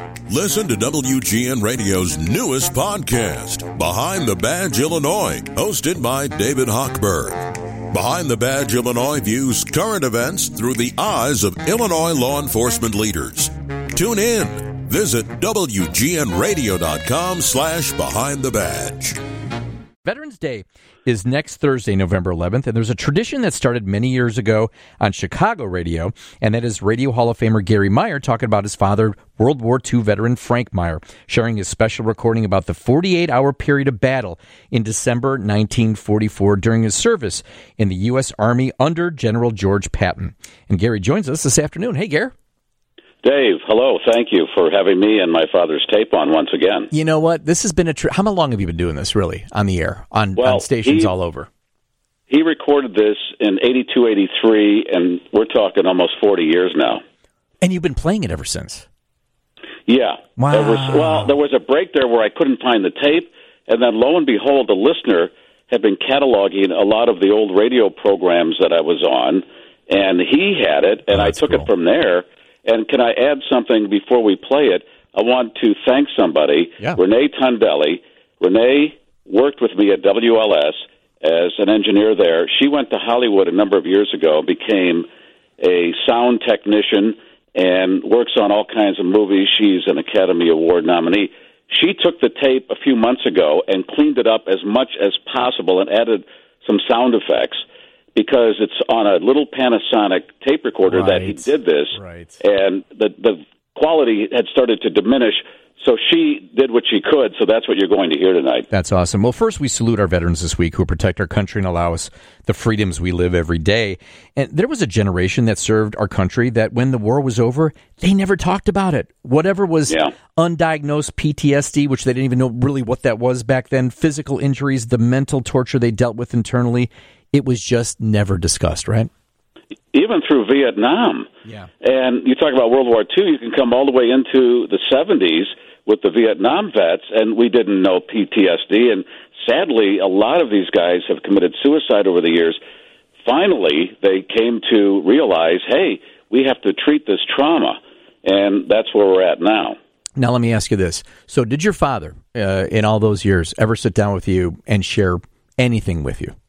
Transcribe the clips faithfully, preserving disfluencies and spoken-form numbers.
Listen to W G N Radio's newest podcast, Behind the Badge Illinois, hosted by David Hochberg. Behind the Badge Illinois views current events through the eyes of Illinois law enforcement leaders. Tune in. Visit W G N radio dot com slash behind the badge. Veterans Day is next Thursday, November eleventh, and there's a tradition that started many years ago on Chicago radio, and that is Radio Hall of Famer Gary Meyer talking about his father, World War Two veteran Frank Meyer, sharing his special recording about the forty-eight hour period of battle in December nineteen forty-four during his service in the U S Army under General George Patton. And Gary joins us this afternoon. Hey, Gary. Dave, hello. Thank you for having me and my father's tape on once again. You know what? This has been a... Tr- How long have you been doing this, really, on the air, on, well, on stations he, all over? He recorded this in eighty-two, eighty-three, and we're talking almost forty years now. And you've been playing it ever since? Yeah. Wow. There was, well, there was a break there where I couldn't find the tape, and then lo and behold, the listener had been cataloging a lot of the old radio programs that I was on, and he had it, and oh, I took cool. it from there. And can I add something before we play it? I want to thank somebody, yeah. Renee Tondelli. Renee worked with me at W L S as an engineer there. She went to Hollywood a number of years ago, became a sound technician, and works on all kinds of movies. She's an Academy Award nominee. She took the tape a few months ago and cleaned it up as much as possible and added some sound effects, because it's on a little Panasonic tape recorder right. that he did this, right. and the the quality had started to diminish, so she did what she could, so that's what you're going to hear tonight. That's awesome. Well, first, we salute our veterans this week who protect our country and allow us the freedoms we live every day. And there was a generation that served our country that when the war was over, they never talked about it. Whatever was yeah. undiagnosed P T S D, which they didn't even know really what that was back then, physical injuries, the mental torture they dealt with internally, it was just never discussed, right? Even through Vietnam. Yeah. And you talk about World War Two, you can come all the way into the seventies with the Vietnam vets, and we didn't know P T S D. And sadly, a lot of these guys have committed suicide over the years. Finally, they came to realize, hey, we have to treat this trauma, and that's where we're at now. Now, let me ask you this. So did your father, uh, in all those years, ever sit down with you and share anything with you?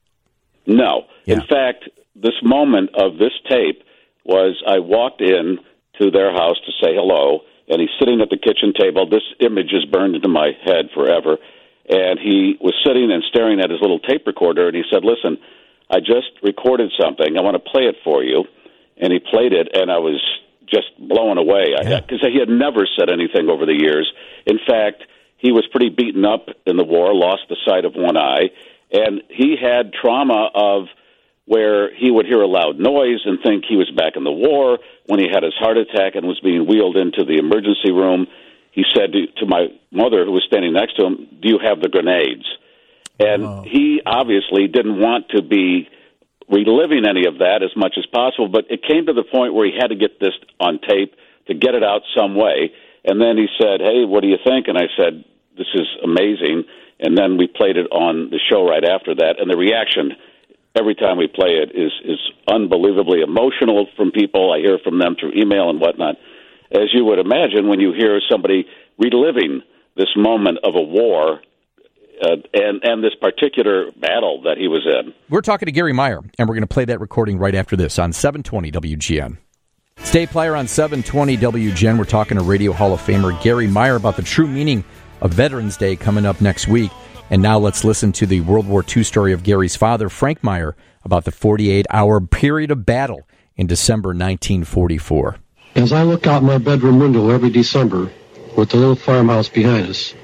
No. Yeah. In fact, this moment of this tape was I walked in to their house to say hello, and he's sitting at the kitchen table. This image is burned into my head forever. And he was sitting and staring at his little tape recorder, and he said, listen, I just recorded something. I want to play it for you. And he played it, and I was just blown away because yeah. he had never said anything over the years. In fact, he was pretty beaten up in the war, lost the sight of one eye. And he had trauma of where he would hear a loud noise and think he was back in the war. When he had his heart attack and was being wheeled into the emergency room, he said to, to my mother, who was standing next to him, do you have the grenades? And oh. he obviously didn't want to be reliving any of that as much as possible, but it came to the point where he had to get this on tape to get it out some way. And then he said, hey, what do you think? And I said, this is amazing. And then we played it on the show right after that. And the reaction every time we play it is, is unbelievably emotional from people. I hear from them through email and whatnot. As you would imagine, when you hear somebody reliving this moment of a war uh, and, and this particular battle that he was in. We're talking to Gary Meyer, and we're going to play that recording right after this on seven twenty W G N. Stay Player on seven twenty W G N. We're talking to Radio Hall of Famer Gary Meyer about the true meaning of Veterans Day coming up next week. And now let's listen to the World War Two story of Gary's father, Frank Meyer, about the forty-eight hour period of battle in December nineteen forty-four. As I look out my bedroom window every December with the little farmhouse behind us,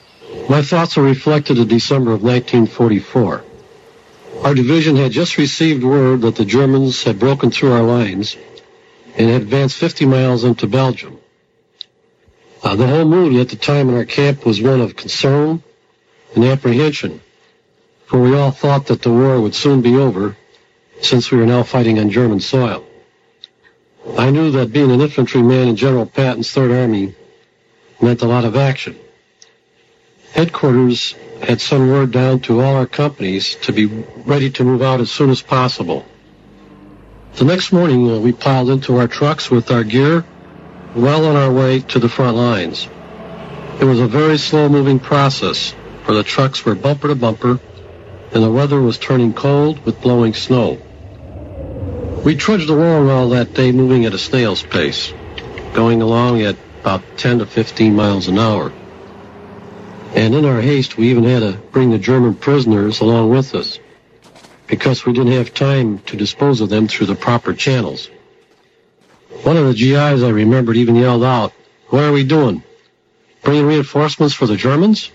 my thoughts are reflected in December of nineteen forty-four. Our division had just received word that the Germans had broken through our lines and had advanced fifty miles into Belgium. Uh, the whole mood at the time in our camp was one of concern and apprehension, for we all thought that the war would soon be over, since we were now fighting on German soil. I knew that being an infantryman in General Patton's Third Army meant a lot of action. Headquarters had sent word down to all our companies to be ready to move out as soon as possible. The next morning, uh, we piled into our trucks with our gear well on our way to the front lines. It was a very slow-moving process, for the trucks were bumper to bumper, and the weather was turning cold with blowing snow. We trudged along all that day, moving at a snail's pace, going along at about ten to fifteen miles an hour. And in our haste, we even had to bring the German prisoners along with us, because we didn't have time to dispose of them through the proper channels. One of the G Is, I remembered, even yelled out, "What are we doing? Bringing reinforcements for the Germans?"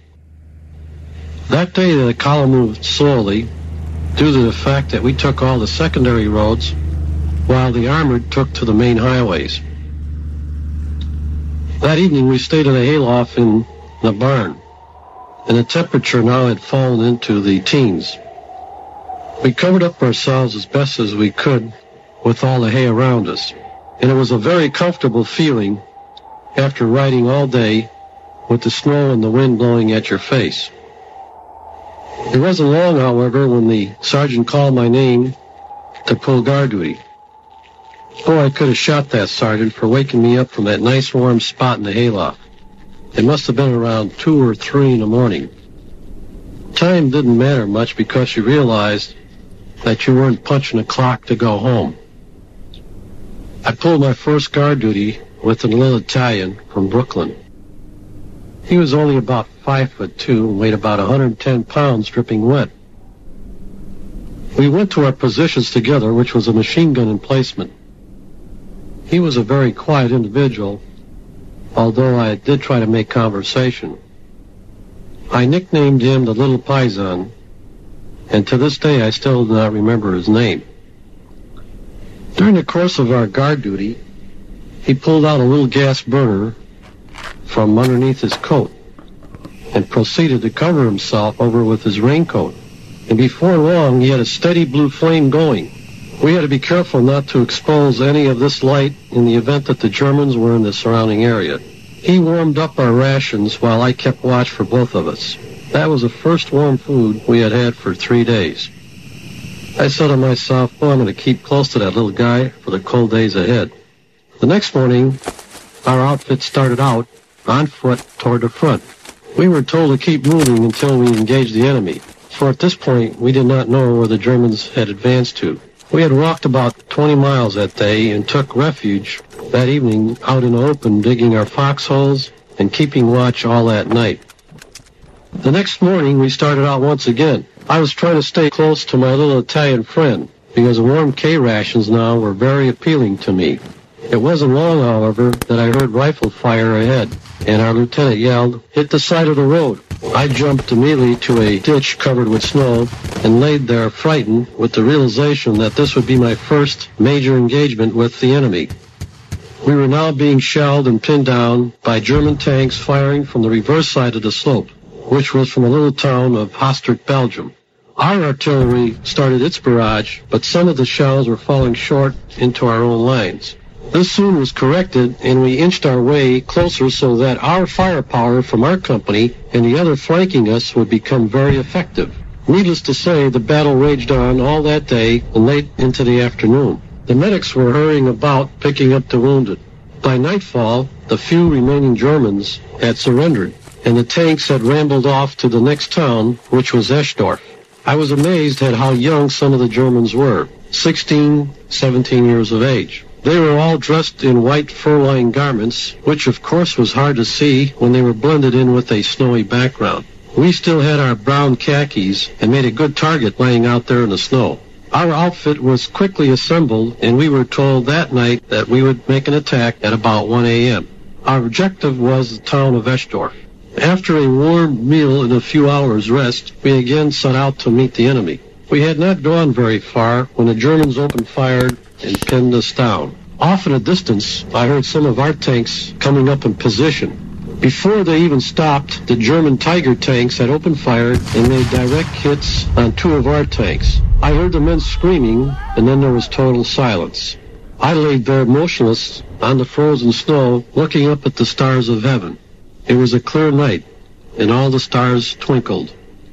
That day, the column moved slowly due to the fact that we took all the secondary roads while the armored took to the main highways. That evening, we stayed in a hayloft in the barn, and the temperature now had fallen into the teens. We covered up ourselves as best as we could with all the hay around us, and it was a very comfortable feeling after riding all day with the snow and the wind blowing at your face. It wasn't long, however, when the sergeant called my name to pull guard duty. Oh, I could have shot that sergeant for waking me up from that nice warm spot in the hayloft. It must have been around two or three in the morning. Time didn't matter much because you realized that you weren't punching a clock to go home. I pulled my first guard duty with a little Italian from Brooklyn. He was only about five foot two and weighed about one hundred ten pounds, dripping wet. We went to our positions together, which was a machine gun emplacement. He was a very quiet individual, although I did try to make conversation. I nicknamed him the Little Paisan, and to this day I still do not remember his name. During the course of our guard duty, he pulled out a little gas burner from underneath his coat and proceeded to cover himself over with his raincoat. And before long, he had a steady blue flame going. We had to be careful not to expose any of this light in the event that the Germans were in the surrounding area. He warmed up our rations while I kept watch for both of us. That was the first warm food we had had for three days. I said to myself, oh, I'm going to keep close to that little guy for the cold days ahead. The next morning, our outfit started out on foot toward the front. We were told to keep moving until we engaged the enemy, for at this point we did not know where the Germans had advanced to. We had walked about twenty miles that day and took refuge that evening out in the open, digging our foxholes and keeping watch all that night. The next morning we started out once again. I was trying to stay close to my little Italian friend because the warm K rations now were very appealing to me. It wasn't long, however, that I heard rifle fire ahead, and our lieutenant yelled, "Hit the side of the road." I jumped immediately to a ditch covered with snow and laid there frightened with the realization that this would be my first major engagement with the enemy. We were now being shelled and pinned down by German tanks firing from the reverse side of the slope, which was from a little town of Hostert, Belgium. Our artillery started its barrage, but some of the shells were falling short into our own lines. This soon was corrected, and we inched our way closer so that our firepower from our company and the other flanking us would become very effective. Needless to say, the battle raged on all that day and late into the afternoon. The medics were hurrying about, picking up the wounded. By nightfall, the few remaining Germans had surrendered, and the tanks had rambled off to the next town, which was Eschdorf. I was amazed at how young some of the Germans were, sixteen, seventeen years of age. They were all dressed in white fur-lined garments, which of course was hard to see when they were blended in with a snowy background. We still had our brown khakis and made a good target laying out there in the snow. Our outfit was quickly assembled, and we were told that night that we would make an attack at about one a.m. Our objective was the town of Eschdorf. After a warm meal and a few hours' rest, we again set out to meet the enemy. We had not gone very far when the Germans opened fire and pinned us down. Off in a distance, I heard some of our tanks coming up in position. Before they even stopped, the German Tiger tanks had opened fire and made direct hits on two of our tanks. I heard the men screaming, and then there was total silence. I laid there motionless on the frozen snow, looking up at the stars of heaven. It was a clear night, and all the stars twinkled.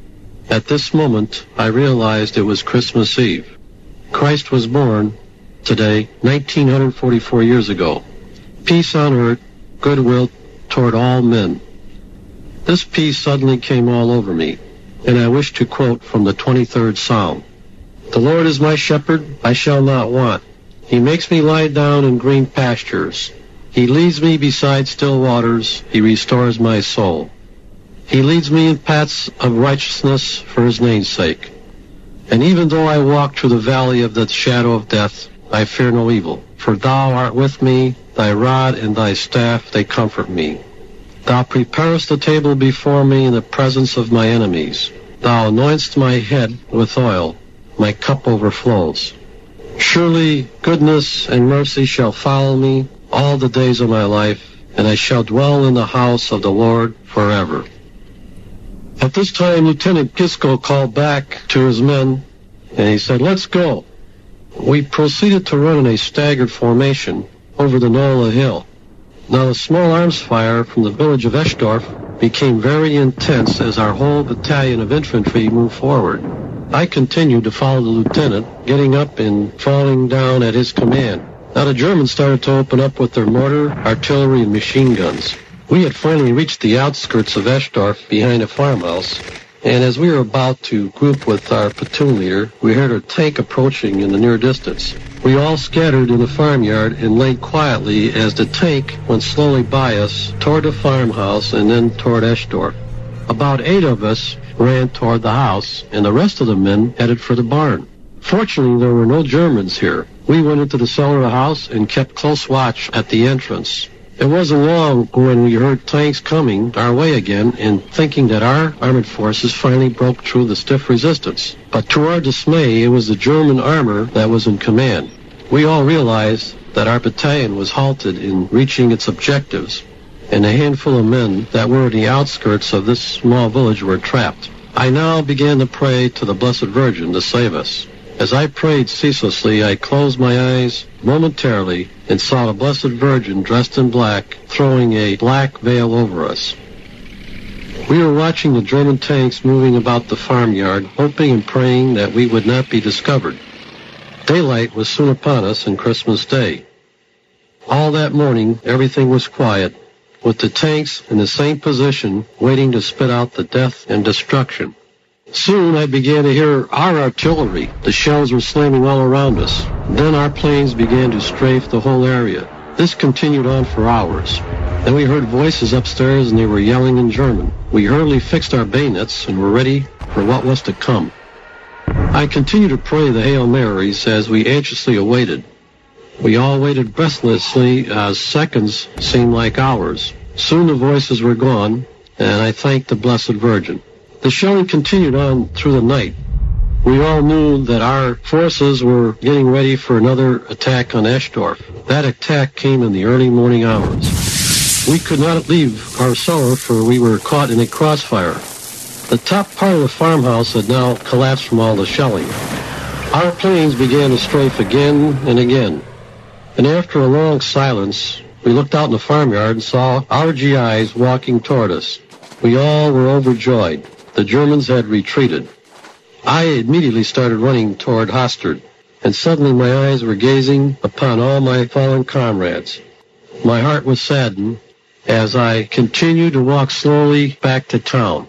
At this moment, I realized it was Christmas Eve. Christ was born today, nineteen forty-four years ago. peace on earth, goodwill toward all men. This peace suddenly came all over me, and I wish to quote from the twenty-third Psalm. The Lord is my shepherd, I shall not want. He makes me lie down in green pastures. He leads me beside still waters. He restores my soul. He leads me in paths of righteousness for his name's sake. And even though I walk through the valley of the shadow of death, I fear no evil. For thou art with me, thy rod and thy staff, they comfort me. Thou preparest a table before me in the presence of my enemies. Thou anointest my head with oil. My cup overflows. Surely goodness and mercy shall follow me all the days of my life, and I shall dwell in the house of the Lord forever. At this time, Lieutenant Gisco called back to his men, and he said, let's go. We proceeded to run in a staggered formation over the Nola Hill. Now the small arms fire from the village of Eschdorf became very intense as our whole battalion of infantry moved forward. I continued to follow the lieutenant, getting up and falling down at his command. Now the Germans started to open up with their mortar, artillery, and machine guns. We had finally reached the outskirts of Eschdorf behind a farmhouse, and as we were about to group with our platoon leader, we heard a tank approaching in the near distance. We all scattered in the farmyard and lay quietly as the tank went slowly by us toward the farmhouse and then toward Eschdorf. About eight of us ran toward the house, and the rest of the men headed for the barn. Fortunately, there were no Germans here. We went into the cellar of the house and kept close watch at the entrance. It wasn't long when we heard tanks coming our way again, and thinking that our armored forces finally broke through the stiff resistance. But to our dismay, it was the German armor that was in command. We all realized that our battalion was halted in reaching its objectives, and a handful of men that were in the outskirts of this small village were trapped. I now began to pray to the Blessed Virgin to save us. As I prayed ceaselessly, I closed my eyes momentarily and saw the Blessed Virgin dressed in black, throwing a black veil over us. We were watching the German tanks moving about the farmyard, hoping and praying that we would not be discovered. Daylight was soon upon us on Christmas Day. All that morning, everything was quiet, with the tanks in the same position, waiting to spit out the death and destruction. Soon I began to hear our artillery. The shells were slamming all around us. Then our planes began to strafe the whole area. This continued on for hours. Then we heard voices upstairs, and they were yelling in German. We hurriedly fixed our bayonets and were ready for what was to come. I continued to pray the Hail Marys as we anxiously awaited. We all waited breathlessly as seconds seemed like hours. Soon the voices were gone, and I thanked the Blessed Virgin. The shelling continued on through the night. We all knew that our forces were getting ready for another attack on Eschdorf. That attack came in the early morning hours. We could not leave our cellar, for we were caught in a crossfire. The top part of the farmhouse had now collapsed from all the shelling. Our planes began to strafe again and again. And after a long silence, we looked out in the farmyard and saw our G Is walking toward us. We all were overjoyed. The Germans had retreated. I immediately started running toward Hosterd, and suddenly my eyes were gazing upon all my fallen comrades. My heart was saddened as I continued to walk slowly back to town.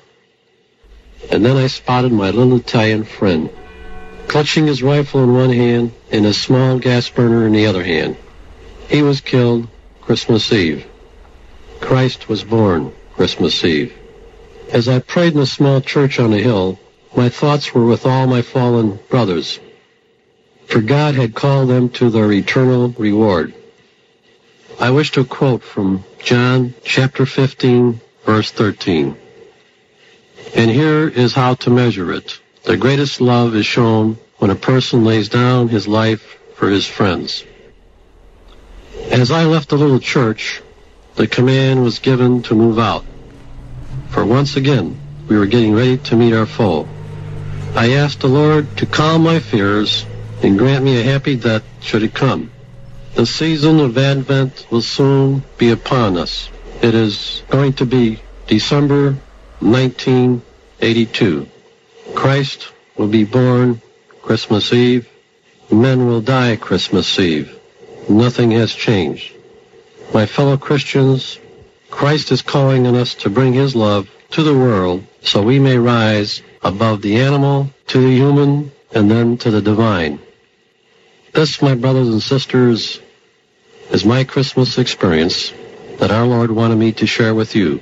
And then I spotted my little Italian friend, clutching his rifle in one hand and a small gas burner in the other hand. He was killed Christmas Eve. Christ was born Christmas Eve. As I prayed in a small church on the hill, my thoughts were with all my fallen brothers, for God had called them to their eternal reward. I wish to quote from John chapter fifteen, verse thirteen. And here is how to measure it. The greatest love is shown when a person lays down his life for his friends. As I left the little church, the command was given to move out. For once again, we were getting ready to meet our foe. I asked the Lord to calm my fears and grant me a happy death should it come. The season of Advent will soon be upon us. It is going to be December nineteen eighty-two. Christ will be born Christmas Eve. Men will die Christmas Eve. Nothing has changed. My fellow Christians, Christ is calling on us to bring his love to the world so we may rise above the animal to the human and then to the divine. This, my brothers and sisters, is my Christmas experience that our Lord wanted me to share with you.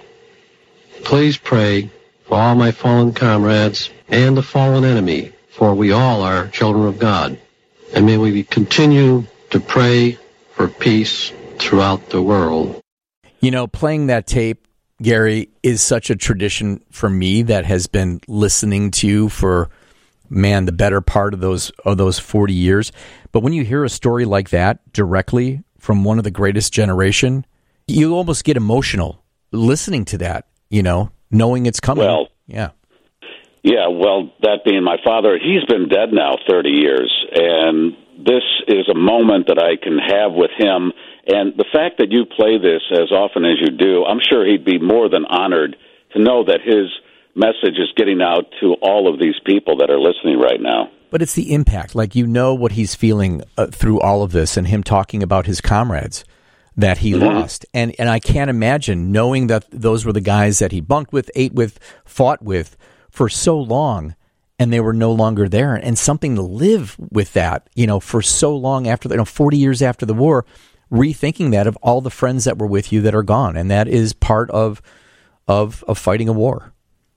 Please pray for all my fallen comrades and the fallen enemy, for we all are children of God. And may we continue to pray for peace throughout the world. You know, playing that tape, Gary, is such a tradition for me that has been listening to you for, man, the better part of those of those forty years. But when you hear a story like that directly from one of the greatest generation, you almost get emotional listening to that, you know, knowing it's coming. Well, yeah. Yeah, well, that being my father, he's been dead now thirty years, and this is a moment that I can have with him. And the fact that you play this as often as you do, I'm sure he'd be more than honored to know that his message is getting out to all of these people that are listening right now. But it's the impact. Like, you know what he's feeling uh, through all of this, and him talking about his comrades that he mm-hmm. lost. And and I can't imagine knowing that those were the guys that he bunked with, ate with, fought with for so long, and they were no longer there. And something to live with that, you know, for so long after, you know, forty years after the war, rethinking that of all the friends that were with you that are gone. And that is part of of, of fighting a war.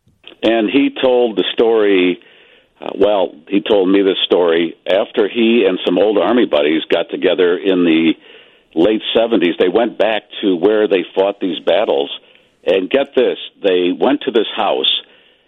And he told the story, uh, well, he told me this story after he and some old Army buddies got together in the late seventies. They went back to where they fought these battles. And get this, they went to this house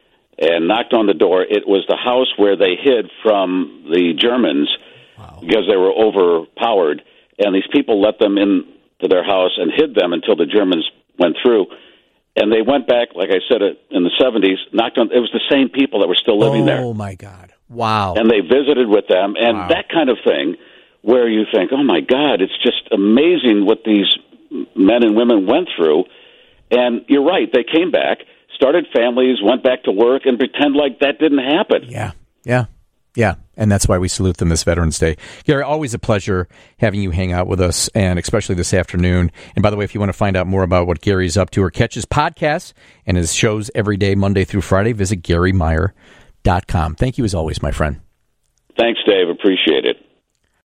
and knocked on the door. It was the house where they hid from the Germans. Wow. Because they were overpowered. And these people let them into their house and hid them until the Germans went through. And they went back, like I said, in the seventies, knocked on. It was the same people that were still living oh, there. Oh, my God. Wow. And they visited with them. And wow. that kind of thing where you think, oh, my God, it's just amazing what these men and women went through. And you're right. They came back, started families, went back to work, and pretend like that didn't happen. Yeah, yeah. Yeah, and that's why we salute them this Veterans Day. Gary, always a pleasure having you hang out with us, and especially this afternoon. And by the way, if you want to find out more about what Gary's up to or catch his podcasts and his shows every day, Monday through Friday, visit Gary Meier dot com. Thank you as always, my friend. Thanks, Dave. Appreciate it.